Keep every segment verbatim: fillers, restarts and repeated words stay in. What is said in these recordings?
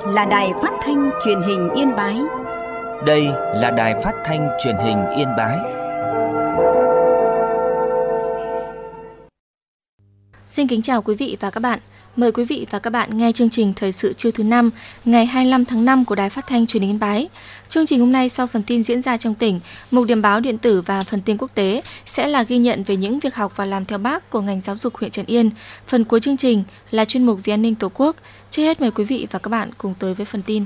là Đài Phát thanh Truyền hình Yên Bái. Đây là Đài Phát thanh Truyền hình Yên Bái. Xin kính chào quý vị và các bạn. Mời quý vị và các bạn nghe chương trình Thời sự trưa thứ năm, ngày hai mươi lăm tháng năm của Đài Phát thanh Truyền hình Yên Bái. Chương trình hôm nay sau phần tin diễn ra trong tỉnh, mục điểm báo điện tử và phần tin quốc tế sẽ là ghi nhận về những việc học và làm theo Bác của ngành giáo dục huyện Trấn Yên. Phần cuối chương trình là chuyên mục Vì an ninh Tổ quốc. Trước hết mời quý vị và các bạn cùng tới với phần tin.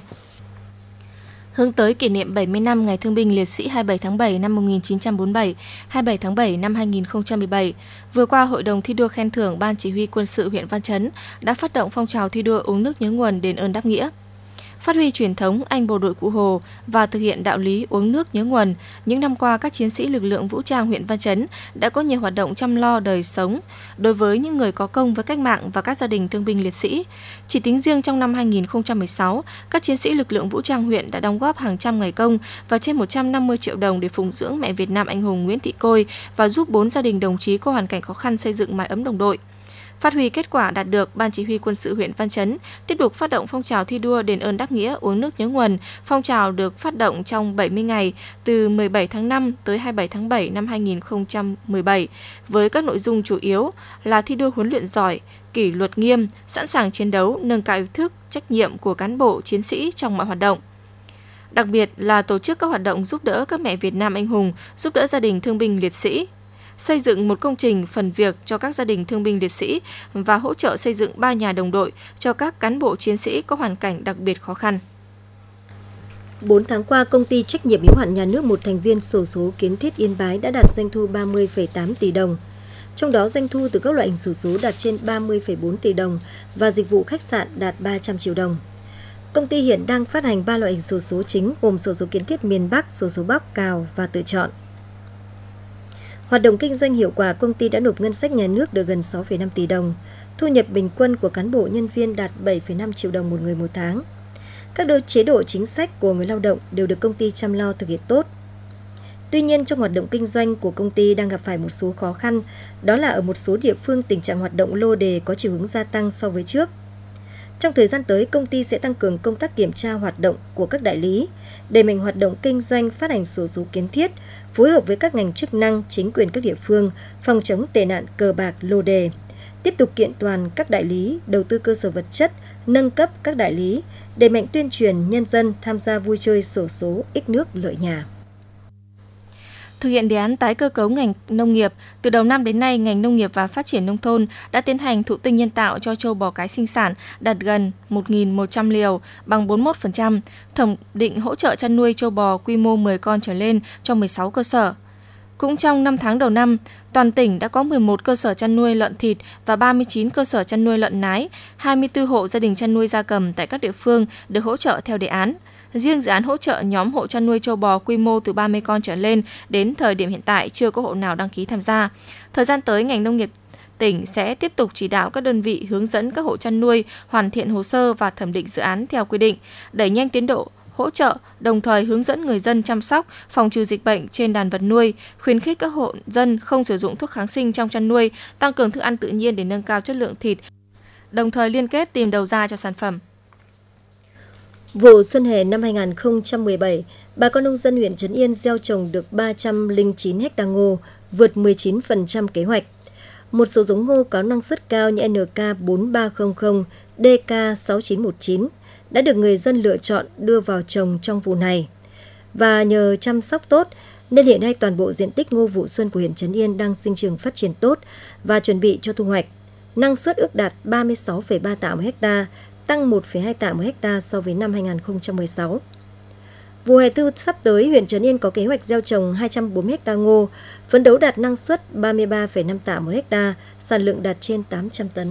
Hướng tới kỷ niệm bảy mươi năm Ngày Thương binh Liệt sĩ hai mươi bảy tháng bảy năm một nghìn chín trăm bốn mươi bảy, hai mươi bảy tháng bảy năm hai nghìn không trăm mười bảy, vừa qua Hội đồng thi đua khen thưởng Ban Chỉ huy Quân sự huyện Văn Chấn đã phát động phong trào thi đua uống nước nhớ nguồn đền ơn đáp nghĩa. Phát huy truyền thống anh bộ đội Cụ Hồ và thực hiện đạo lý uống nước nhớ nguồn, những năm qua các chiến sĩ lực lượng vũ trang huyện Văn Chấn đã có nhiều hoạt động chăm lo đời sống đối với những người có công với cách mạng và các gia đình thương binh liệt sĩ. Chỉ tính riêng trong năm hai nghìn không trăm mười sáu, các chiến sĩ lực lượng vũ trang huyện đã đóng góp hàng trăm ngày công và trên một trăm năm mươi triệu đồng để phụng dưỡng mẹ Việt Nam anh hùng Nguyễn Thị Côi và giúp bốn gia đình đồng chí có hoàn cảnh khó khăn xây dựng mái ấm đồng đội. Phát huy kết quả đạt được, Ban Chỉ huy Quân sự huyện Văn Chấn tiếp tục phát động phong trào thi đua đền ơn đáp nghĩa uống nước nhớ nguồn. Phong trào được phát động trong bảy mươi ngày từ mười bảy tháng năm tới hai mươi bảy tháng bảy năm hai nghìn không trăm mười bảy với các nội dung chủ yếu là thi đua huấn luyện giỏi, kỷ luật nghiêm, sẵn sàng chiến đấu, nâng cao ý thức, trách nhiệm của cán bộ, chiến sĩ trong mọi hoạt động. Đặc biệt là tổ chức các hoạt động giúp đỡ các mẹ Việt Nam anh hùng, giúp đỡ gia đình thương binh liệt sĩ, xây dựng một công trình phần việc cho các gia đình thương binh liệt sĩ và hỗ trợ xây dựng ba nhà đồng đội cho các cán bộ chiến sĩ có hoàn cảnh đặc biệt khó khăn. bốn tháng qua, công ty trách nhiệm hữu hạn nhà nước một thành viên xổ số Kiến Thiết Yên Bái đã đạt doanh thu ba mươi phẩy tám tỷ đồng. Trong đó, doanh thu từ các loại hình xổ số đạt trên ba mươi phẩy bốn tỷ đồng và dịch vụ khách sạn đạt ba trăm triệu đồng. Công ty hiện đang phát hành ba loại hình xổ số chính gồm xổ số Kiến Thiết miền Bắc, xổ số Bắc, Cào và tự chọn. Hoạt động kinh doanh hiệu quả, công ty đã nộp ngân sách nhà nước được gần sáu phẩy năm tỷ đồng. Thu nhập bình quân của cán bộ nhân viên đạt bảy phẩy năm triệu đồng một người một tháng. Các đôi chế độ chính sách của người lao động đều được công ty chăm lo thực hiện tốt. Tuy nhiên, trong hoạt động kinh doanh của công ty đang gặp phải một số khó khăn, đó là ở một số địa phương tình trạng hoạt động lô đề có chiều hướng gia tăng so với trước. Trong thời gian tới, công ty sẽ tăng cường công tác kiểm tra hoạt động của các đại lý, đẩy mạnh hoạt động kinh doanh phát hành xổ số Kiến Thiết, phối hợp với các ngành chức năng, chính quyền các địa phương, phòng chống tệ nạn cờ bạc lô đề, tiếp tục kiện toàn các đại lý, đầu tư cơ sở vật chất, nâng cấp các đại lý, đẩy mạnh tuyên truyền nhân dân tham gia vui chơi xổ số ích nước lợi nhà. Thực hiện đề án tái cơ cấu ngành nông nghiệp, từ đầu năm đến nay, ngành nông nghiệp và phát triển nông thôn đã tiến hành thụ tinh nhân tạo cho trâu bò cái sinh sản đạt gần một nghìn một trăm liều, bằng bốn mươi mốt phần trăm, thẩm định hỗ trợ chăn nuôi trâu bò quy mô mười con trở lên cho mười sáu cơ sở. Cũng trong năm tháng đầu năm, toàn tỉnh đã có mười một cơ sở chăn nuôi lợn thịt và ba mươi chín cơ sở chăn nuôi lợn nái, hai mươi tư hộ gia đình chăn nuôi gia cầm tại các địa phương được hỗ trợ theo đề án. Riêng dự án hỗ trợ nhóm hộ chăn nuôi trâu bò quy mô từ ba mươi con trở lên đến thời điểm hiện tại chưa có hộ nào đăng ký tham gia. Thời gian tới, ngành nông nghiệp tỉnh sẽ tiếp tục chỉ đạo các đơn vị hướng dẫn các hộ chăn nuôi hoàn thiện hồ sơ và thẩm định dự án theo quy định, đẩy nhanh tiến độ hỗ trợ, đồng thời hướng dẫn người dân chăm sóc, phòng trừ dịch bệnh trên đàn vật nuôi, khuyến khích các hộ dân không sử dụng thuốc kháng sinh trong chăn nuôi, tăng cường thức ăn tự nhiên để nâng cao chất lượng thịt, đồng thời liên kết tìm đầu ra cho sản phẩm. Vụ xuân hè năm hai nghìn không trăm mười bảy, bà con nông dân huyện Trấn Yên gieo trồng được ba trăm lẻ chín ha ngô, vượt mười chín phần trăm kế hoạch. Một số giống ngô có năng suất cao như en ca bốn ba không không, đê ca sáu chín một chín đã được người dân lựa chọn đưa vào trồng trong vụ này. Và nhờ chăm sóc tốt nên hiện nay toàn bộ diện tích ngô vụ xuân của huyện Trấn Yên đang sinh trưởng phát triển tốt và chuẩn bị cho thu hoạch. Năng suất ước đạt ba mươi sáu phẩy ba tạ một ha, tăng một phẩy hai tạ một ha so với năm hai nghìn không trăm mười sáu. Vụ hè thu sắp tới, huyện Trấn Yên có kế hoạch gieo trồng hai trăm bốn mươi ha ngô, phấn đấu đạt năng suất ba mươi ba phẩy năm tạ một ha, sản lượng đạt trên tám trăm tấn.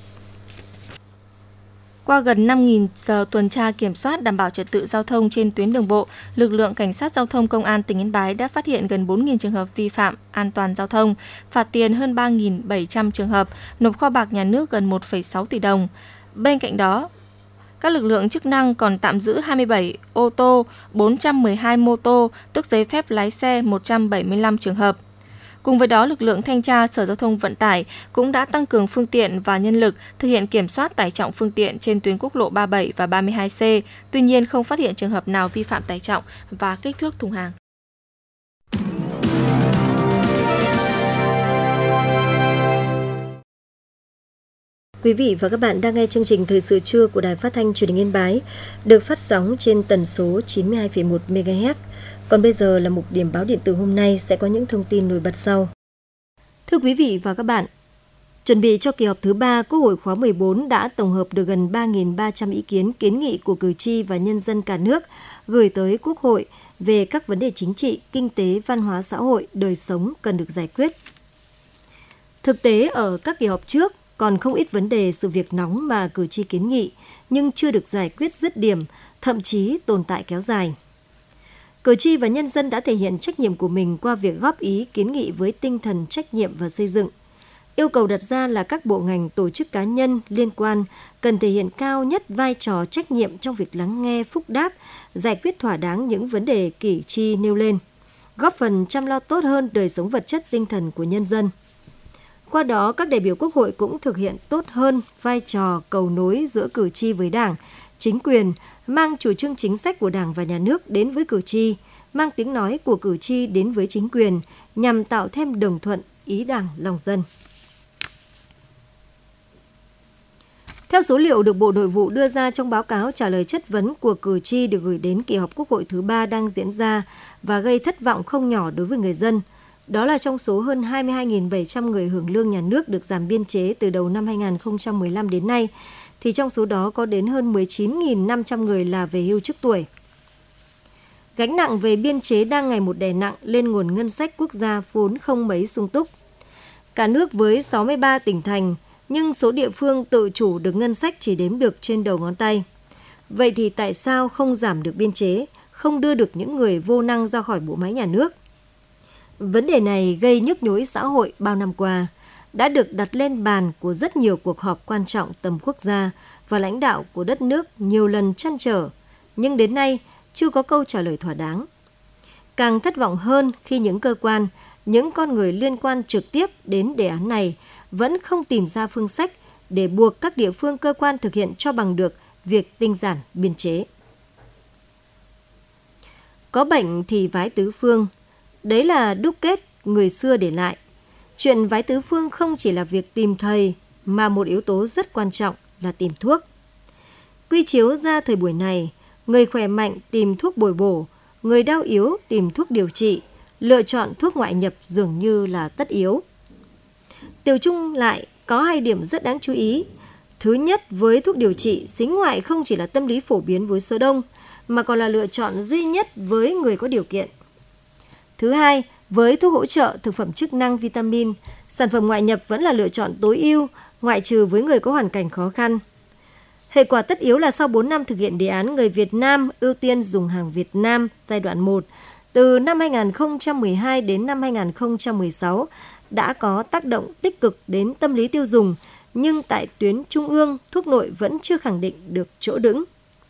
Qua gần năm nghìn giờ tuần tra kiểm soát đảm bảo trật tự giao thông trên tuyến đường bộ, lực lượng cảnh sát giao thông công an tỉnh Yên Bái đã phát hiện gần bốn nghìn trường hợp vi phạm an toàn giao thông, phạt tiền hơn ba nghìn bảy trăm trường hợp, nộp kho bạc nhà nước gần một phẩy sáu tỷ đồng. Bên cạnh đó, các lực lượng chức năng còn tạm giữ hai mươi bảy ô tô, bốn trăm mười hai mô tô, tước giấy phép lái xe một trăm bảy mươi lăm trường hợp. Cùng với đó, lực lượng thanh tra Sở Giao thông Vận tải cũng đã tăng cường phương tiện và nhân lực thực hiện kiểm soát tải trọng phương tiện trên tuyến quốc lộ ba mươi bảy và ba mươi hai C. Tuy nhiên, không phát hiện trường hợp nào vi phạm tải trọng và kích thước thùng hàng. Quý vị và các bạn đang nghe chương trình Thời sự trưa của Đài Phát thanh Truyền hình Yên Bái, được phát sóng trên tần số chín mươi hai phẩy một mê ga héc. Còn bây giờ là mục điểm báo điện tử hôm nay sẽ có những thông tin nổi bật sau. Thưa quý vị và các bạn, chuẩn bị cho kỳ họp thứ ba Quốc hội khóa mười bốn đã tổng hợp được gần ba nghìn ba trăm ý kiến kiến nghị của cử tri và nhân dân cả nước gửi tới Quốc hội về các vấn đề chính trị, kinh tế, văn hóa xã hội, đời sống cần được giải quyết. Thực tế ở các kỳ họp trước còn không ít vấn đề sự việc nóng mà cử tri kiến nghị nhưng chưa được giải quyết dứt điểm, thậm chí tồn tại kéo dài. Cử tri và nhân dân đã thể hiện trách nhiệm của mình qua việc góp ý kiến nghị với tinh thần trách nhiệm và xây dựng. Yêu cầu đặt ra là các bộ ngành, tổ chức cá nhân liên quan cần thể hiện cao nhất vai trò trách nhiệm trong việc lắng nghe, phúc đáp, giải quyết thỏa đáng những vấn đề cử tri nêu lên, góp phần chăm lo tốt hơn đời sống vật chất tinh thần của nhân dân. Qua đó, các đại biểu Quốc hội cũng thực hiện tốt hơn vai trò cầu nối giữa cử tri với Đảng, chính quyền, mang chủ trương chính sách của Đảng và Nhà nước đến với cử tri, mang tiếng nói của cử tri đến với chính quyền nhằm tạo thêm đồng thuận, ý Đảng, lòng dân. Theo số liệu được Bộ Nội vụ đưa ra trong báo cáo trả lời chất vấn của cử tri được gửi đến kỳ họp Quốc hội thứ ba đang diễn ra và gây thất vọng không nhỏ đối với người dân, đó là trong số hơn hai mươi hai nghìn bảy trăm người hưởng lương nhà nước được giảm biên chế từ đầu năm hai nghìn không trăm mười lăm đến nay, thì trong số đó có đến hơn mười chín nghìn năm trăm người là về hưu trước tuổi. Gánh nặng về biên chế đang ngày một đè nặng lên nguồn ngân sách quốc gia vốn không mấy sung túc. Cả nước với sáu mươi ba tỉnh thành, nhưng số địa phương tự chủ được ngân sách chỉ đếm được trên đầu ngón tay. Vậy thì tại sao không giảm được biên chế, không đưa được những người vô năng ra khỏi bộ máy nhà nước? Vấn đề này gây nhức nhối xã hội bao năm qua, đã được đặt lên bàn của rất nhiều cuộc họp quan trọng tầm quốc gia và lãnh đạo của đất nước nhiều lần trăn trở, nhưng đến nay chưa có câu trả lời thỏa đáng. Càng thất vọng hơn khi những cơ quan, những con người liên quan trực tiếp đến đề án này vẫn không tìm ra phương sách để buộc các địa phương cơ quan thực hiện cho bằng được việc tinh giản biên chế. Có bệnh thì vái tứ phương, đấy là đúc kết người xưa để lại. Chuyện vái tứ phương không chỉ là việc tìm thầy, mà một yếu tố rất quan trọng là tìm thuốc. Quy chiếu ra thời buổi này, người khỏe mạnh tìm thuốc bồi bổ, người đau yếu tìm thuốc điều trị, lựa chọn thuốc ngoại nhập dường như là tất yếu. Tiêu chung lại, có hai điểm rất đáng chú ý. Thứ nhất, với thuốc điều trị, xính ngoại không chỉ là tâm lý phổ biến với số đông, mà còn là lựa chọn duy nhất với người có điều kiện. Thứ hai, với thuốc hỗ trợ, thực phẩm chức năng, vitamin, sản phẩm ngoại nhập vẫn là lựa chọn tối ưu, ngoại trừ với người có hoàn cảnh khó khăn. Hệ quả tất yếu là sau bốn năm thực hiện đề án người Việt Nam ưu tiên dùng hàng Việt Nam giai đoạn một, từ năm hai nghìn không trăm mười hai đến năm hai nghìn không trăm mười sáu, đã có tác động tích cực đến tâm lý tiêu dùng, nhưng tại tuyến trung ương, thuốc nội vẫn chưa khẳng định được chỗ đứng.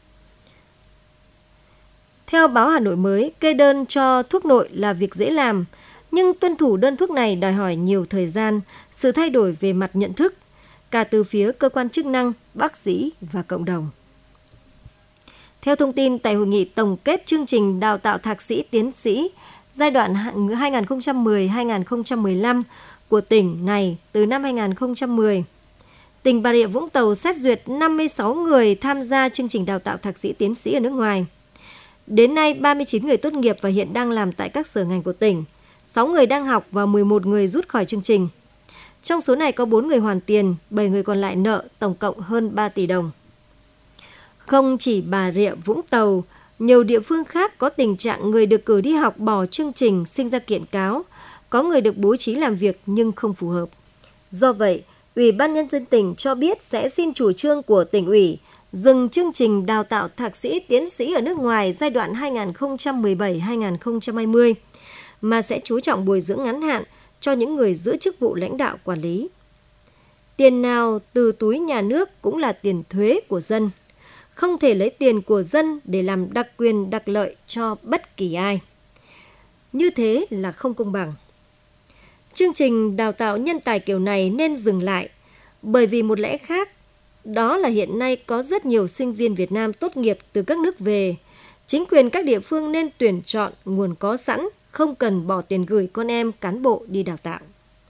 Theo báo Hà Nội mới, kê đơn cho thuốc nội là việc dễ làm, nhưng tuân thủ đơn thuốc này đòi hỏi nhiều thời gian, sự thay đổi về mặt nhận thức, cả từ phía cơ quan chức năng, bác sĩ và cộng đồng. Theo thông tin tại hội nghị tổng kết chương trình đào tạo thạc sĩ tiến sĩ giai đoạn hai nghìn không trăm mười đến hai nghìn không trăm mười lăm của tỉnh này từ năm hai nghìn không trăm mười, tỉnh Bà Rịa Vũng Tàu xét duyệt năm mươi sáu người tham gia chương trình đào tạo thạc sĩ tiến sĩ ở nước ngoài. Đến nay, ba mươi chín người tốt nghiệp và hiện đang làm tại các sở ngành của tỉnh, sáu người đang học và mười một người rút khỏi chương trình. Trong số này có bốn người hoàn tiền, bảy người còn lại nợ, tổng cộng hơn ba tỷ đồng. Không chỉ Bà Rịa Vũng Tàu, nhiều địa phương khác có tình trạng người được cử đi học bỏ chương trình sinh ra kiện cáo, có người được bố trí làm việc nhưng không phù hợp. Do vậy, Ủy ban Nhân dân tỉnh cho biết sẽ xin chủ trương của tỉnh ủy dừng chương trình đào tạo thạc sĩ tiến sĩ ở nước ngoài giai đoạn hai nghìn không trăm mười bảy đến hai nghìn không trăm hai mươi, mà sẽ chú trọng bồi dưỡng ngắn hạn cho những người giữ chức vụ lãnh đạo quản lý. Tiền nào từ túi nhà nước cũng là tiền thuế của dân. Không thể lấy tiền của dân để làm đặc quyền đặc lợi cho bất kỳ ai. Như thế là không công bằng. Chương trình đào tạo nhân tài kiểu này nên dừng lại, bởi vì một lẽ khác, đó là hiện nay có rất nhiều sinh viên Việt Nam tốt nghiệp từ các nước về. Chính quyền các địa phương nên tuyển chọn nguồn có sẵn, không cần bỏ tiền gửi con em cán bộ đi đào tạo.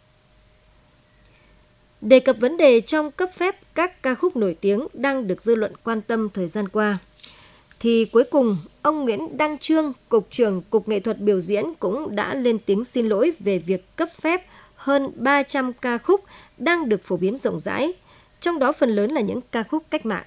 Đề cập vấn đề trong cấp phép các ca khúc nổi tiếng đang được dư luận quan tâm thời gian qua, thì cuối cùng ông Nguyễn Đăng Trương, Cục trưởng Cục Nghệ thuật Biểu diễn cũng đã lên tiếng xin lỗi về việc cấp phép hơn ba trăm ca khúc đang được phổ biến rộng rãi, trong đó phần lớn là những ca khúc cách mạng.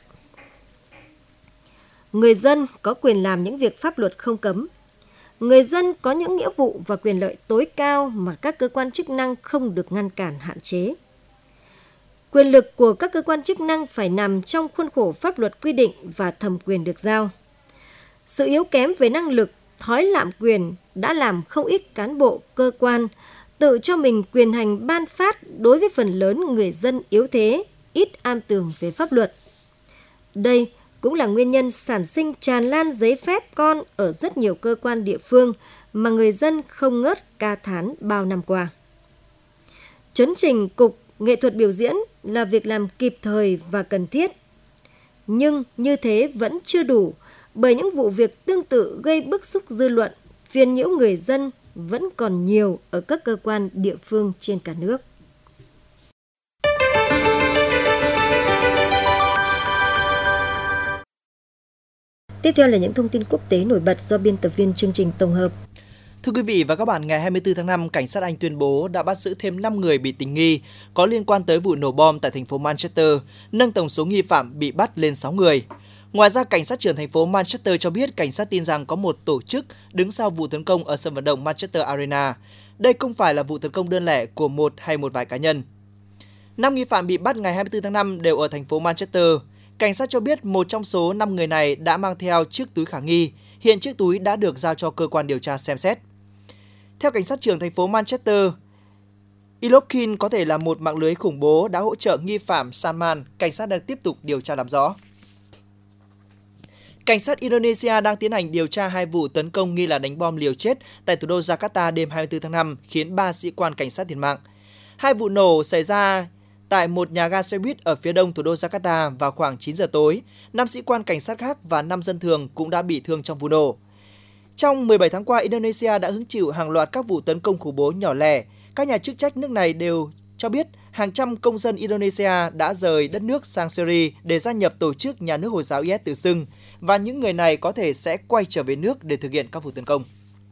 Người dân có quyền làm những việc pháp luật không cấm. Người dân có những nghĩa vụ và quyền lợi tối cao mà các cơ quan chức năng không được ngăn cản hạn chế. Quyền lực của các cơ quan chức năng phải nằm trong khuôn khổ pháp luật quy định và thẩm quyền được giao. Sự yếu kém về năng lực, thói lạm quyền đã làm không ít cán bộ, cơ quan tự cho mình quyền hành ban phát đối với phần lớn người dân yếu thế, ít am tường về pháp luật. Đây cũng là nguyên nhân sản sinh tràn lan giấy phép con ở rất nhiều cơ quan địa phương mà người dân không ngớt ca thán bao năm qua. Chấn chỉnh Cục Nghệ thuật Biểu diễn là việc làm kịp thời và cần thiết. Nhưng như thế vẫn chưa đủ, bởi những vụ việc tương tự gây bức xúc dư luận, phiền nhiễu người dân vẫn còn nhiều ở các cơ quan địa phương trên cả nước. Tiếp theo là những thông tin quốc tế nổi bật do biên tập viên chương trình tổng hợp. Thưa quý vị và các bạn, ngày hai mươi tư tháng năm, cảnh sát Anh tuyên bố đã bắt giữ thêm năm người bị tình nghi có liên quan tới vụ nổ bom tại thành phố Manchester, nâng tổng số nghi phạm bị bắt lên sáu người. Ngoài ra, cảnh sát trưởng thành phố Manchester cho biết cảnh sát tin rằng có một tổ chức đứng sau vụ tấn công ở sân vận động Manchester Arena. Đây không phải là vụ tấn công đơn lẻ của một hay một vài cá nhân. Năm nghi phạm bị bắt ngày hai mươi tư tháng năm đều ở thành phố Manchester. Cảnh sát cho biết một trong số năm người này đã mang theo chiếc túi khả nghi. Hiện chiếc túi đã được giao cho cơ quan điều tra xem xét. Theo cảnh sát trưởng thành phố Manchester, Ilopkin có thể là một mạng lưới khủng bố đã hỗ trợ nghi phạm Salman. Cảnh sát đang tiếp tục điều tra làm rõ. Cảnh sát Indonesia đang tiến hành điều tra hai vụ tấn công nghi là đánh bom liều chết tại thủ đô Jakarta đêm hai mươi tư tháng năm, khiến ba sĩ quan cảnh sát thiệt mạng. Hai vụ nổ xảy ra tại một nhà ga xe buýt ở phía đông thủ đô Jakarta vào khoảng chín giờ tối. Năm sĩ quan cảnh sát khác và năm dân thường cũng đã bị thương trong vụ nổ. Trong mười bảy tháng qua, Indonesia đã hứng chịu hàng loạt các vụ tấn công khủng bố nhỏ lẻ. Các nhà chức trách nước này đều cho biết hàng trăm công dân Indonesia đã rời đất nước sang Syria để gia nhập tổ chức nhà nước Hồi giáo i ét tự xưng, và những người này có thể sẽ quay trở về nước để thực hiện các vụ tấn công.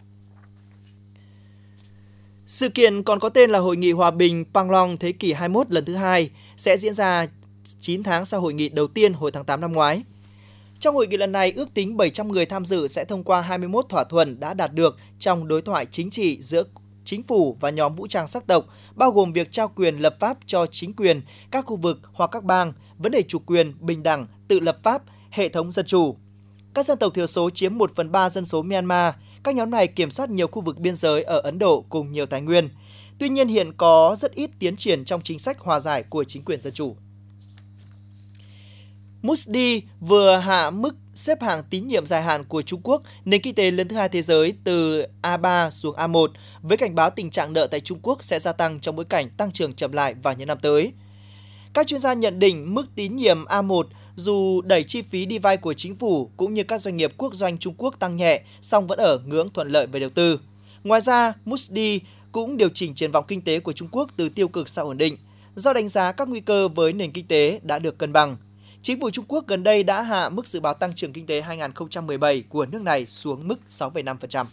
Sự kiện còn có tên là Hội nghị Hòa bình Panglong thế kỷ hai mươi mốt lần thứ hai sẽ diễn ra chín tháng sau hội nghị đầu tiên hồi tháng tám năm ngoái. Trong hội nghị lần này, ước tính bảy trăm người tham dự sẽ thông qua hai mươi mốt thỏa thuận đã đạt được trong đối thoại chính trị giữa chính phủ và nhóm vũ trang sắc tộc, bao gồm việc trao quyền lập pháp cho chính quyền, các khu vực hoặc các bang, vấn đề chủ quyền, bình đẳng, tự lập pháp, hệ thống dân chủ. Các dân tộc thiểu số chiếm một phần ba dân số Myanmar. Các nhóm này kiểm soát nhiều khu vực biên giới ở Ấn Độ cùng nhiều tài nguyên. Tuy nhiên, hiện có rất ít tiến triển trong chính sách hòa giải của chính quyền dân chủ. Moody's vừa hạ mức xếp hạng tín nhiệm dài hạn của Trung Quốc, nền kinh tế lớn thứ hai thế giới, từ A ba xuống A một, với cảnh báo tình trạng nợ tại Trung Quốc sẽ gia tăng trong bối cảnh tăng trưởng chậm lại vào những năm tới. Các chuyên gia nhận định mức tín nhiệm A một dù đẩy chi phí đi vay của chính phủ cũng như các doanh nghiệp quốc doanh Trung Quốc tăng nhẹ, song vẫn ở ngưỡng thuận lợi về đầu tư. Ngoài ra, Moody's cũng điều chỉnh triển vọng kinh tế của Trung Quốc từ tiêu cực sang ổn định, do đánh giá các nguy cơ với nền kinh tế đã được cân bằng. Chính phủ Trung Quốc gần đây đã hạ mức dự báo tăng trưởng kinh tế hai không một bảy của nước này xuống mức sáu phẩy năm phần trăm.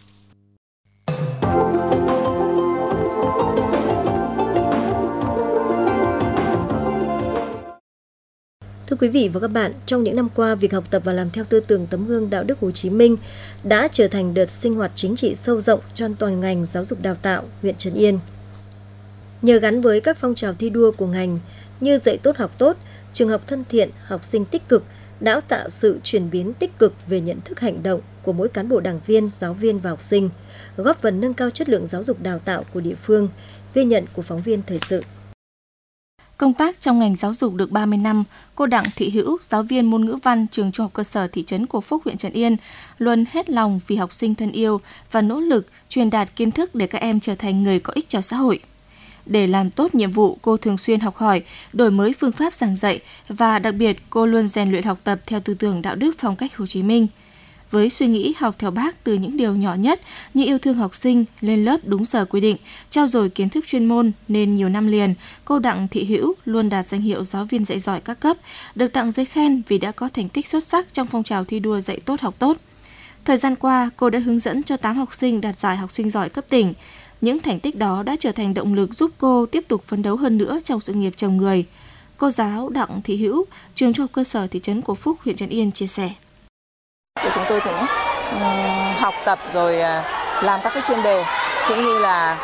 Thưa quý vị và các bạn, trong những năm qua, việc học tập và làm theo tư tưởng tấm gương đạo đức Hồ Chí Minh đã trở thành đợt sinh hoạt chính trị sâu rộng trong toàn ngành giáo dục đào tạo huyện Trấn Yên. Nhờ gắn với các phong trào thi đua của ngành như dạy tốt học tốt, trường học thân thiện, học sinh tích cực đã tạo sự chuyển biến tích cực về nhận thức hành động của mỗi cán bộ đảng viên, giáo viên và học sinh, góp phần nâng cao chất lượng giáo dục đào tạo của địa phương, ghi nhận của phóng viên thời sự. Công tác trong ngành giáo dục được ba mươi năm, cô Đặng Thị Hữu, giáo viên môn ngữ văn trường Trung học cơ sở thị trấn Cổ Phúc, huyện Trấn Yên, luôn hết lòng vì học sinh thân yêu và nỗ lực truyền đạt kiến thức để các em trở thành người có ích cho xã hội. Để làm tốt nhiệm vụ, cô thường xuyên học hỏi, đổi mới phương pháp giảng dạy và đặc biệt cô luôn rèn luyện học tập theo tư tưởng đạo đức phong cách Hồ Chí Minh. Với suy nghĩ học theo Bác từ những điều nhỏ nhất như yêu thương học sinh, lên lớp đúng giờ quy định, trau dồi kiến thức chuyên môn nên nhiều năm liền, cô Đặng Thị Hữu luôn đạt danh hiệu giáo viên dạy giỏi các cấp, được tặng giấy khen vì đã có thành tích xuất sắc trong phong trào thi đua dạy tốt học tốt. Thời gian qua, cô đã hướng dẫn cho tám học sinh đạt giải học sinh giỏi cấp tỉnh. Những thành tích đó đã trở thành động lực giúp cô tiếp tục phấn đấu hơn nữa trong sự nghiệp chồng người. Cô giáo Đặng Thị Hữu, trường trung học cơ sở thị trấn Cổ Phúc, huyện Trấn Yên chia sẻ. Chúng tôi cũng um, học tập rồi uh, làm các cái chuyên đề cũng như là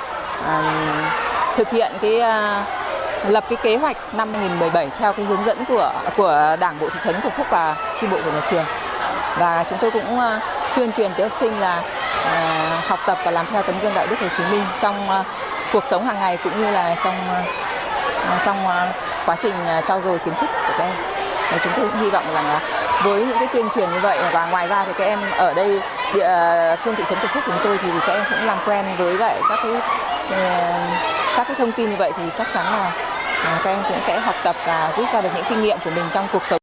uh, thực hiện cái uh, lập cái kế hoạch năm hai không một bảy theo cái hướng dẫn của của Đảng bộ thị trấn Cổ Phúc và chi bộ của nhà trường. Và chúng tôi cũng uh, tuyên truyền tới học sinh là uh, học tập và làm theo tấm gương đạo đức Hồ Chí Minh trong uh, cuộc sống hàng ngày cũng như là trong uh, trong uh, quá trình uh, trau dồi kiến thức của các em. Và chúng tôi cũng hy vọng rằng là với những cái tuyên truyền như vậy và ngoài ra thì các em ở đây địa phương thị trấn Cổ Phúc của chúng tôi thì các em cũng làm quen với lại các cái các cái thông tin như vậy thì chắc chắn là các em cũng sẽ học tập và rút ra được những kinh nghiệm của mình trong cuộc sống.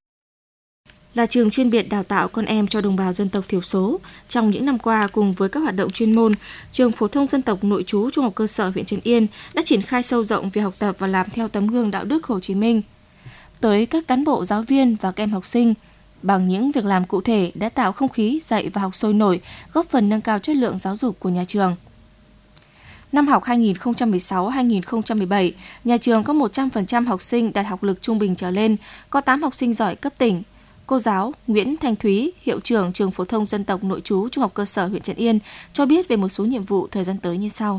Là trường chuyên biệt đào tạo con em cho đồng bào dân tộc thiểu số, trong những năm qua cùng với các hoạt động chuyên môn, trường phổ thông dân tộc nội trú trung học cơ sở huyện Trấn Yên đã triển khai sâu rộng việc học tập và làm theo tấm gương đạo đức Hồ Chí Minh tới các cán bộ, giáo viên và các em học sinh. Bằng những việc làm cụ thể đã tạo không khí dạy và học sôi nổi, góp phần nâng cao chất lượng giáo dục của nhà trường. Năm học hai nghìn không trăm mười sáu hai nghìn không trăm mười bảy, nhà trường có một trăm phần trăm học sinh đạt học lực trung bình trở lên, có tám học sinh giỏi cấp tỉnh. Cô giáo Nguyễn Thanh Thúy, hiệu trưởng trường phổ thông dân tộc nội trú trung học cơ sở huyện Trấn Yên cho biết về một số nhiệm vụ thời gian tới như sau.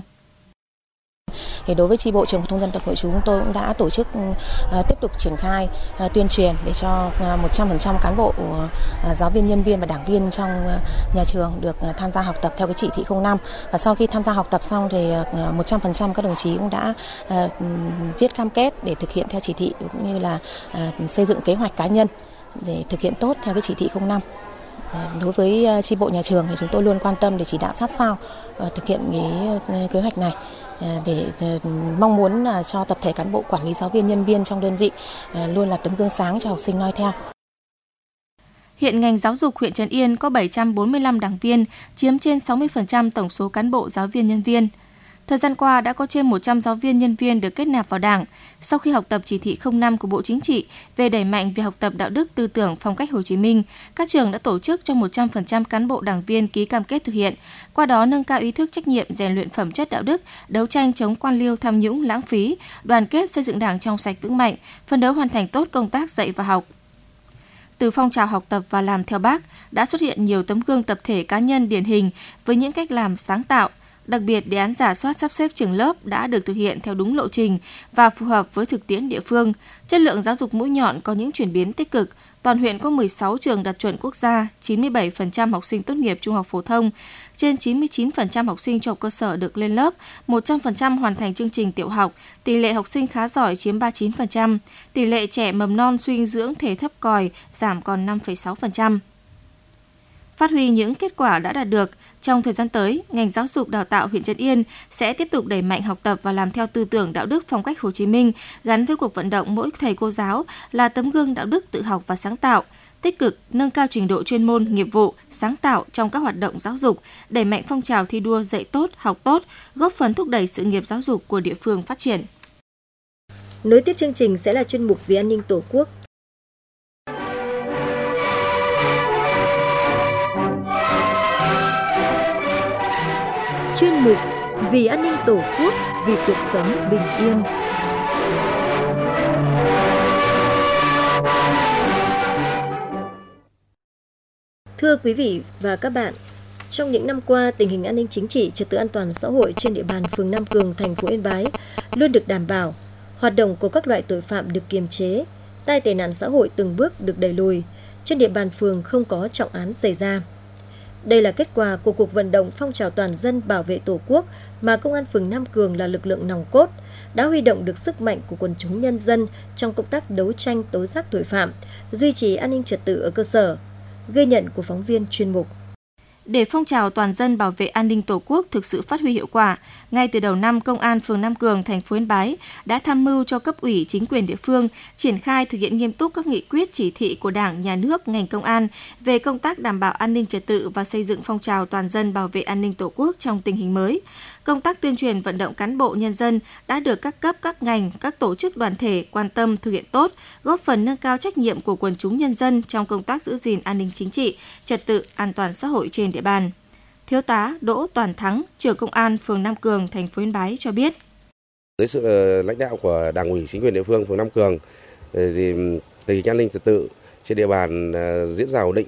Thì đối với chi bộ trường phổ thông dân tộc nội trú, chúng tôi cũng đã tổ chức uh, tiếp tục triển khai uh, tuyên truyền để cho uh, một trăm phần trăm cán bộ, uh, giáo viên, nhân viên và đảng viên trong uh, nhà trường được uh, tham gia học tập theo cái chỉ thị không năm. Và sau khi tham gia học tập xong thì uh, một trăm phần trăm các đồng chí cũng đã uh, viết cam kết để thực hiện theo chỉ thị cũng như là uh, xây dựng kế hoạch cá nhân để thực hiện tốt theo cái chỉ thị không năm. Đối với chi bộ nhà trường thì chúng tôi luôn quan tâm để chỉ đạo sát sao thực hiện cái kế hoạch này để mong muốn là cho tập thể cán bộ, quản lý, giáo viên, nhân viên trong đơn vị luôn là tấm gương sáng cho học sinh noi theo. Hiện ngành giáo dục huyện Trấn Yên có bảy trăm bốn mươi lăm đảng viên, chiếm trên sáu mươi phần trăm tổng số cán bộ, giáo viên, nhân viên. Thời gian qua đã có trên một trăm giáo viên, nhân viên được kết nạp vào Đảng. Sau khi học tập chỉ thị không năm của Bộ Chính trị về đẩy mạnh việc học tập đạo đức tư tưởng phong cách Hồ Chí Minh, các trường đã tổ chức cho một trăm phần trăm cán bộ đảng viên ký cam kết thực hiện, qua đó nâng cao ý thức trách nhiệm, rèn luyện phẩm chất đạo đức, đấu tranh chống quan liêu tham nhũng lãng phí, đoàn kết xây dựng Đảng trong sạch vững mạnh, phấn đấu hoàn thành tốt công tác dạy và học. Từ phong trào học tập và làm theo Bác đã xuất hiện nhiều tấm gương tập thể, cá nhân điển hình với những cách làm sáng tạo. Đặc biệt, đề án rà soát sắp xếp trường lớp đã được thực hiện theo đúng lộ trình và phù hợp với thực tiễn địa phương. Chất lượng giáo dục mũi nhọn có những chuyển biến tích cực. Toàn huyện có mười sáu trường đạt chuẩn quốc gia, chín mươi bảy phần trăm học sinh tốt nghiệp trung học phổ thông, trên chín mươi chín phần trăm học sinh trung học cơ sở được lên lớp, một trăm phần trăm hoàn thành chương trình tiểu học, tỷ lệ học sinh khá giỏi chiếm ba mươi chín phần trăm, tỷ lệ trẻ mầm non suy dinh dưỡng thể thấp còi giảm còn năm phẩy sáu phần trăm. Phát huy những kết quả đã đạt được, trong thời gian tới, ngành giáo dục đào tạo huyện Trấn Yên sẽ tiếp tục đẩy mạnh học tập và làm theo tư tưởng đạo đức phong cách Hồ Chí Minh, gắn với cuộc vận động mỗi thầy cô giáo là tấm gương đạo đức tự học và sáng tạo, tích cực nâng cao trình độ chuyên môn, nghiệp vụ, sáng tạo trong các hoạt động giáo dục, đẩy mạnh phong trào thi đua dạy tốt, học tốt, góp phần thúc đẩy sự nghiệp giáo dục của địa phương phát triển. Nối tiếp chương trình sẽ là chuyên mục Vì an ninh Tổ quốc. Chuyên mục Vì an ninh Tổ quốc, vì cuộc sống bình yên. Thưa quý vị và các bạn, trong những năm qua, tình hình an ninh chính trị, trật tự an toàn xã hội trên địa bàn phường Nam Cường, thành phố Yên Bái luôn được đảm bảo, hoạt động của các loại tội phạm được kiềm chế, tai tệ nạn xã hội từng bước được đẩy lùi, trên địa bàn phường không có trọng án xảy ra. Đây là kết quả của cuộc vận động phong trào toàn dân bảo vệ Tổ quốc mà Công an phường Nam Cường là lực lượng nòng cốt, đã huy động được sức mạnh của quần chúng nhân dân trong công tác đấu tranh tố giác tội phạm, duy trì an ninh trật tự ở cơ sở. Ghi nhận của phóng viên chuyên mục. Để phong trào toàn dân bảo vệ an ninh Tổ quốc thực sự phát huy hiệu quả, ngay từ đầu năm, Công an phường Nam Cường, thành phố Yên Bái đã tham mưu cho cấp ủy chính quyền địa phương triển khai thực hiện nghiêm túc các nghị quyết chỉ thị của Đảng, Nhà nước, ngành công an về công tác đảm bảo an ninh trật tự và xây dựng phong trào toàn dân bảo vệ an ninh Tổ quốc trong tình hình mới. Công tác tuyên truyền vận động cán bộ nhân dân đã được các cấp, các ngành, các tổ chức đoàn thể quan tâm thực hiện tốt, góp phần nâng cao trách nhiệm của quần chúng nhân dân trong công tác giữ gìn an ninh chính trị, trật tự, an toàn xã hội trên địa bàn. Thiếu tá Đỗ Toàn Thắng, trưởng Công an phường Nam Cường, thành phố Yên Bái cho biết. Dưới sự lãnh đạo của Đảng ủy, chính quyền địa phương phường Nam Cường, thì tình hình an ninh trật tự trên địa bàn diễn ra ổn định.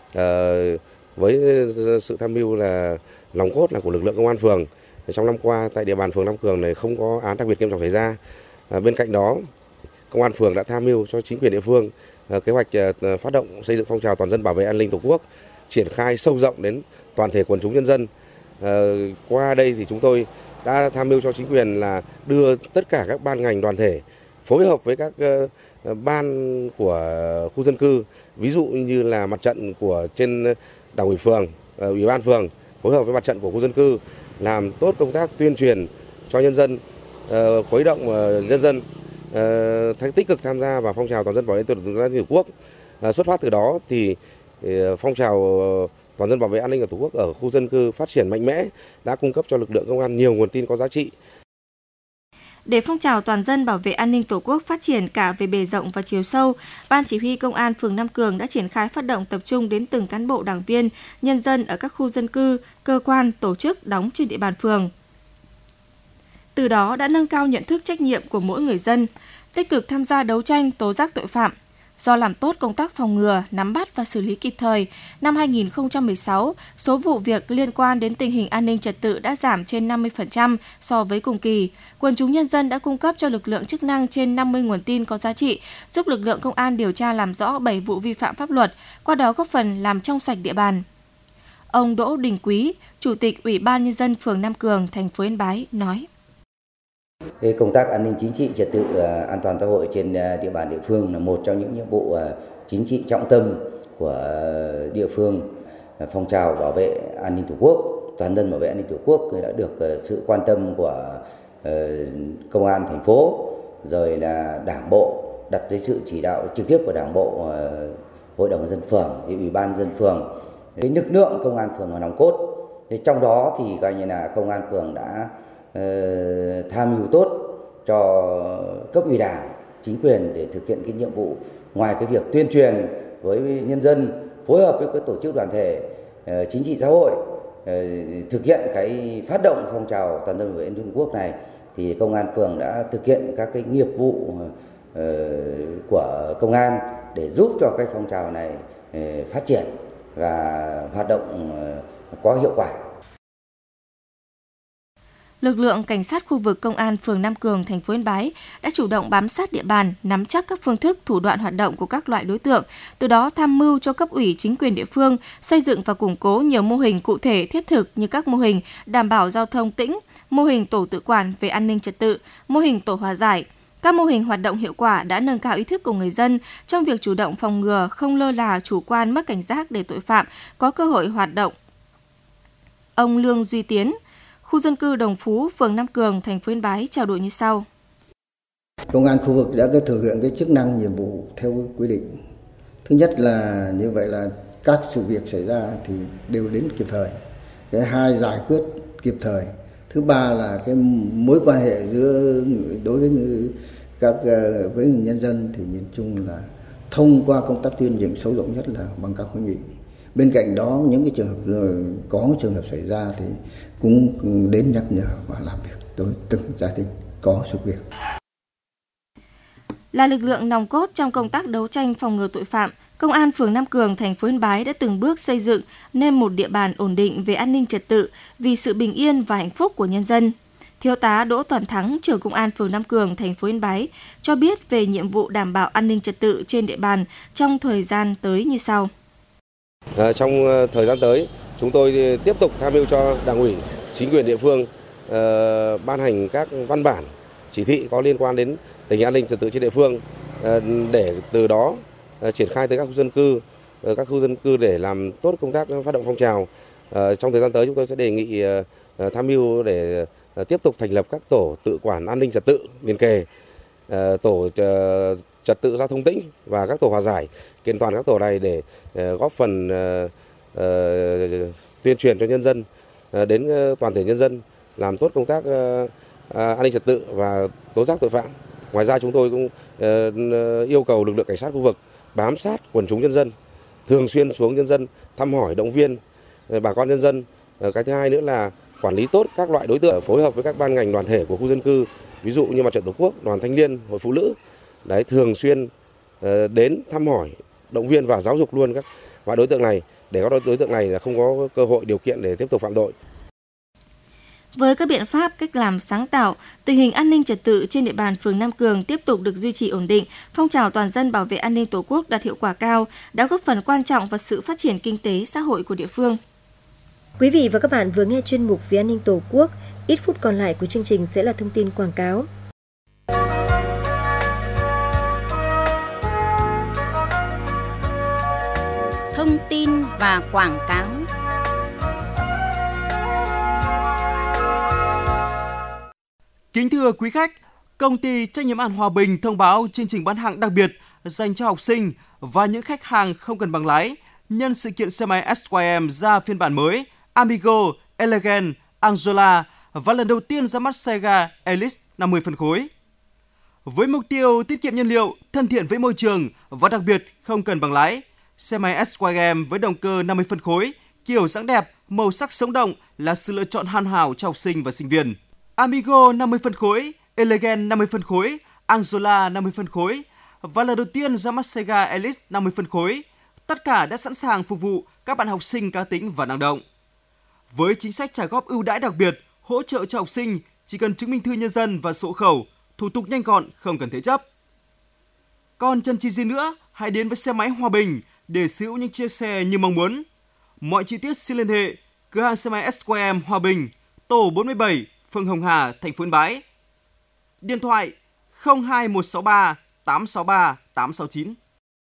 Với sự tham mưu là lòng cốt là của lực lượng công an phường. Trong năm qua tại địa bàn phường Nam Cường này không có án đặc biệt nghiêm trọng xảy ra. Bên cạnh đó, công an phường đã tham mưu cho chính quyền địa phương kế hoạch phát động xây dựng phong trào toàn dân bảo vệ an ninh Tổ quốc, triển khai sâu rộng đến toàn thể quần chúng nhân dân. Qua đây thì chúng tôi đã tham mưu cho chính quyền là đưa tất cả các ban ngành đoàn thể phối hợp với các ban của khu dân cư, ví dụ như là mặt trận của trên Đảng ủy phường, ủy ban phường phối hợp với mặt trận của khu dân cư làm tốt công tác tuyên truyền cho nhân dân, khuấy động nhân dân tích cực tham gia vào phong trào toàn dân bảo vệ an ninh Tổ quốc. Xuất phát từ đó thì phong trào toàn dân bảo vệ an ninh của Tổ quốc ở khu dân cư phát triển mạnh mẽ, đã cung cấp cho lực lượng công an nhiều nguồn tin có giá trị. Để phong trào toàn dân bảo vệ an ninh Tổ quốc phát triển cả về bề rộng và chiều sâu, Ban Chỉ huy Công an phường Nam Cường đã triển khai phát động tập trung đến từng cán bộ đảng viên, nhân dân ở các khu dân cư, cơ quan, tổ chức đóng trên địa bàn phường. Từ đó đã nâng cao nhận thức trách nhiệm của mỗi người dân, tích cực tham gia đấu tranh tố giác tội phạm. Do làm tốt công tác phòng ngừa, nắm bắt và xử lý kịp thời, năm hai nghìn không trăm mười sáu, số vụ việc liên quan đến tình hình an ninh trật tự đã giảm trên năm mươi phần trăm so với cùng kỳ. Quần chúng nhân dân đã cung cấp cho lực lượng chức năng trên năm mươi nguồn tin có giá trị, giúp lực lượng công an điều tra làm rõ bảy vụ vi phạm pháp luật, qua đó góp phần làm trong sạch địa bàn. Ông Đỗ Đình Quý, Chủ tịch Ủy ban Nhân dân phường Nam Cường, thành phố Yên Bái nói. Cái công tác an ninh chính trị, trật tự an toàn xã hội trên địa bàn địa phương là một trong những nhiệm vụ chính trị trọng tâm của địa phương. Phong trào bảo vệ an ninh Tổ quốc, toàn dân bảo vệ an ninh Tổ quốc đã được sự quan tâm của công an thành phố, rồi là Đảng bộ đặt dưới sự chỉ đạo trực tiếp của Đảng bộ, Hội đồng nhân dân phường, thì Ủy ban nhân dân phường. Cái lực lượng công an phường là nòng cốt. Thì trong đó thì coi như là công an phường đã tham mưu tốt cho cấp ủy Đảng, chính quyền để thực hiện cái nhiệm vụ, ngoài cái việc tuyên truyền với nhân dân, phối hợp với các tổ chức đoàn thể chính trị xã hội thực hiện cái phát động phong trào toàn dân bảo vệ an ninh Tổ quốc này, thì công an phường đã thực hiện các cái nghiệp vụ của công an để giúp cho cái phong trào này phát triển và hoạt động có hiệu quả. Lực lượng cảnh sát khu vực Công an phường Nam Cường, thành phố Yên Bái đã chủ động bám sát địa bàn, nắm chắc các phương thức, thủ đoạn hoạt động của các loại đối tượng, từ đó tham mưu cho cấp ủy chính quyền địa phương xây dựng và củng cố nhiều mô hình cụ thể thiết thực như các mô hình đảm bảo giao thông tĩnh, mô hình tổ tự quản về an ninh trật tự, mô hình tổ hòa giải. Các mô hình hoạt động hiệu quả đã nâng cao ý thức của người dân trong việc chủ động phòng ngừa, không lơ là, chủ quan, mất cảnh giác để tội phạm có cơ hội hoạt động. Ông Lương Duy Tiến, khu dân cư Đồng Phú, phường Nam Cường, thành phố Yên Bái trao đổi như sau. Công an khu vực đã thực hiện cái chức năng nhiệm vụ theo quy định. Thứ nhất là như vậy là các sự việc xảy ra thì đều đến kịp thời. Cái hai, giải quyết kịp thời. Thứ ba là cái mối quan hệ giữa đối với các với nhân dân thì nhìn chung là thông qua công tác tuyên truyền sâu rộng nhất là bằng các hội nghị. Bên cạnh đó những cái trường hợp có trường hợp xảy ra thì cũng đến nhắc nhở và làm việc với từng gia đình có sự việc. Là lực lượng nòng cốt trong công tác đấu tranh phòng ngừa tội phạm, Công an phường Nam Cường, thành phố Yên Bái đã từng bước xây dựng nên một địa bàn ổn định về an ninh trật tự vì sự bình yên và hạnh phúc của nhân dân. Thiếu tá Đỗ Toàn Thắng, trưởng Công an phường Nam Cường, thành phố Yên Bái cho biết về nhiệm vụ đảm bảo an ninh trật tự trên địa bàn trong thời gian tới như sau. À, trong thời gian tới, chúng tôi tiếp tục tham mưu cho Đảng ủy, chính quyền địa phương uh, ban hành các văn bản, chỉ thị có liên quan đến tình hình an ninh trật tự trên địa phương uh, để từ đó uh, triển khai tới các khu dân cư, uh, các khu dân cư để làm tốt công tác phát động phong trào, Trong thời gian tới chúng tôi sẽ đề nghị tham mưu để tiếp tục thành lập các tổ tự quản an ninh trật tự liền kề, tổ trật tự giao thông tĩnh và các tổ hòa giải, kiện toàn các tổ này để góp phần tuyên truyền cho nhân dân đến toàn thể nhân dân làm tốt công tác an ninh trật tự và tố giác tội phạm. Ngoài ra chúng tôi cũng yêu cầu lực lượng cảnh sát khu vực bám sát quần chúng nhân dân, thường xuyên xuống nhân dân thăm hỏi, động viên bà con nhân dân. Cái thứ hai nữa là quản lý tốt các loại đối tượng, phối hợp với các ban ngành đoàn thể của khu dân cư, ví dụ như Mặt trận Tổ quốc, Đoàn Thanh niên, Hội Phụ nữ, đấy thường xuyên đến thăm hỏi, động viên và giáo dục luôn các loại đối tượng này để các đối tượng này là không có cơ hội điều kiện để tiếp tục phạm tội. Với các biện pháp, cách làm sáng tạo, tình hình an ninh trật tự trên địa bàn phường Nam Cường tiếp tục được duy trì ổn định, phong trào toàn dân bảo vệ an ninh Tổ quốc đạt hiệu quả cao, đã góp phần quan trọng vào sự phát triển kinh tế xã hội của địa phương. Quý vị và các bạn vừa nghe chuyên mục Vì an ninh Tổ quốc, ít phút còn lại của chương trình sẽ là thông tin quảng cáo. Thông tin và quảng cáo. Kính thưa quý khách, công ty trách nhiệm hữu hạn Hòa Bình thông báo chương trình bán hàng đặc biệt dành cho học sinh và những khách hàng không cần bằng lái nhân sự kiện xe máy ét i em ra phiên bản mới Amigo, Elegant, Angola và lần đầu tiên ra mắt xe ga Elise năm mươi phân khối. Với mục tiêu tiết kiệm nhiên liệu, thân thiện với môi trường và đặc biệt không cần bằng lái, xe máy ét i em với động cơ năm mươi phân khối, kiểu dáng đẹp, màu sắc sống động là sự lựa chọn hoàn hảo cho học sinh và sinh viên. Amigo năm mươi phân khối, Elegant năm mươi phân khối, Angola năm mươi phân khối và lần đầu tiên ra mắt xe ga Elise năm mươi phân khối. Tất cả đã sẵn sàng phục vụ các bạn học sinh cá tính và năng động. Với chính sách trả góp ưu đãi đặc biệt, hỗ trợ cho học sinh chỉ cần chứng minh thư nhân dân và sổ hộ khẩu, thủ tục nhanh gọn, không cần thế chấp. Còn chân chi gì nữa, hãy đến với xe máy Hòa Bình để sở hữu những chiếc xe như mong muốn. Mọi chi tiết xin liên hệ cửa hàng xe máy ét i em Hòa Bình, tổ bốn mươi bảy, phường Hồng Hà, thành phố Yên Bái. Điện thoại không hai một sáu ba tám sáu ba tám sáu chín.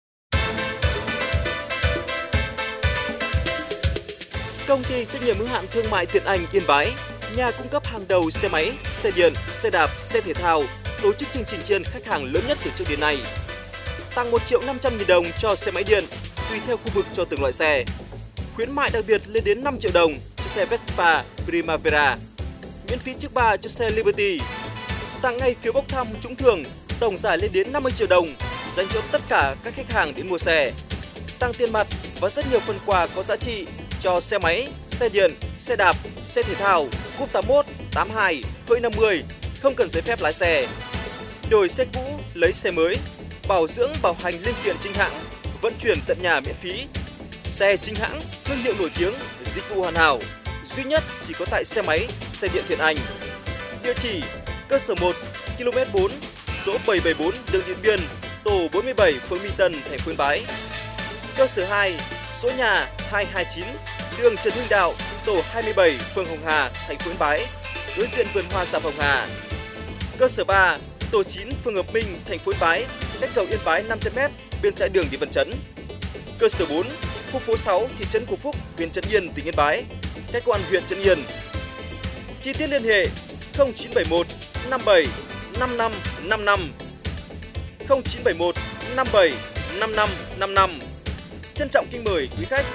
Công ty trách nhiệm hữu hạn thương mại Tiện Anh Yên Bái, nhà cung cấp hàng đầu xe máy, xe điện, xe đạp, xe thể thao, tổ chức chương trình chiên khách hàng lớn nhất từ trước đến nay. Tặng một triệu năm trăm nghìn đồng cho xe máy điện, tùy theo khu vực cho từng loại xe. Khuyến mại đặc biệt lên đến năm triệu đồng cho xe Vespa Primavera, miễn phí trước bạ cho xe Liberty. Tặng ngay phiếu bốc thăm trúng thưởng, tổng giải lên đến năm mươi triệu đồng dành cho tất cả các khách hàng đến mua xe. Tặng tiền mặt và rất nhiều phần quà có giá trị cho xe máy, xe điện, xe đạp, xe thể thao, cúp tám mốt, tám hai, hơi năm mươi, không cần giấy phép lái xe. Đổi xe cũ, lấy xe mới, bảo dưỡng bảo hành linh kiện chính hãng, vận chuyển tận nhà miễn phí. Xe chính hãng, thương hiệu nổi tiếng, dịch vụ hoàn hảo, duy nhất chỉ có tại xe máy, xe điện Thiện Anh. Địa chỉ cơ sở một, ki lô mét bốn, số bảy bảy bốn đường Điện Biên, tổ bốn mươi bảy, phường Minh Tân, thành phố Yên Bái. Cơ sở hai, số nhà hai hai chín, đường Trần Hưng Đạo, tổ hai mươi bảy, phường Hồng Hà, thành phố Yên Bái, đối diện vườn hoa Sạp Hồng Hà. Cơ sở ba, tổ chín, phường Hợp Minh, thành phố Yên Bái, cách cầu Yên Bái năm trăm mét, bên trái đường đi Văn Chấn. Cơ sở bốn, khu phố sáu, thị trấn Cổ Phúc, huyện Trấn Yên, tỉnh Yên Bái, cách công an huyện Trấn Yên. Chi tiết liên hệ không chín bảy một năm bảy năm năm năm năm, không chín bảy một năm bảy năm năm năm năm. Trân trọng kính mời quý khách.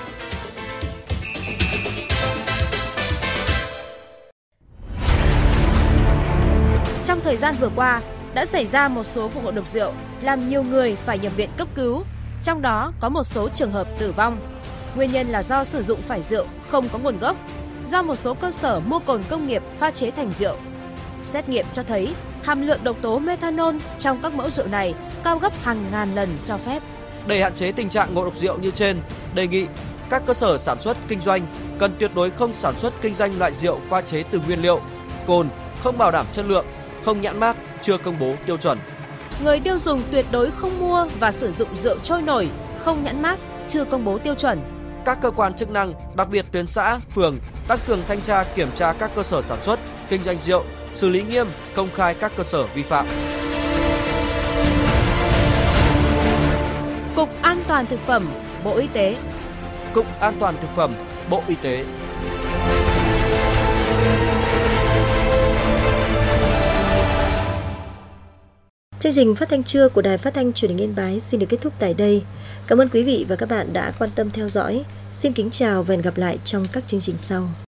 Trong thời gian vừa qua, đã xảy ra một số vụ ngộ độc rượu làm nhiều người phải nhập viện cấp cứu, trong đó có một số trường hợp tử vong. Nguyên nhân là do sử dụng phải rượu không có nguồn gốc, do một số cơ sở mua cồn công nghiệp pha chế thành rượu. Xét nghiệm cho thấy hàm lượng độc tố methanol trong các mẫu rượu này cao gấp hàng ngàn lần cho phép. Để hạn chế tình trạng ngộ độc rượu như trên, đề nghị các cơ sở sản xuất kinh doanh cần tuyệt đối không sản xuất kinh doanh loại rượu pha chế từ nguyên liệu, cồn, không bảo đảm chất lượng, không nhãn mác, chưa công bố tiêu chuẩn. Người tiêu dùng tuyệt đối không mua và sử dụng rượu trôi nổi, không nhãn mác, chưa công bố tiêu chuẩn. Các cơ quan chức năng, đặc biệt tuyến xã, phường, tăng cường thanh tra kiểm tra các cơ sở sản xuất, kinh doanh rượu, xử lý nghiêm, công khai các cơ sở vi phạm. Cục An toàn thực phẩm, Bộ Y tế. Cục An toàn thực phẩm, Bộ Y tế. Chương trình phát thanh trưa của Đài Phát thanh Truyền hình Yên Bái xin được kết thúc tại đây. Cảm ơn quý vị và các bạn đã quan tâm theo dõi. Xin kính chào và hẹn gặp lại trong các chương trình sau.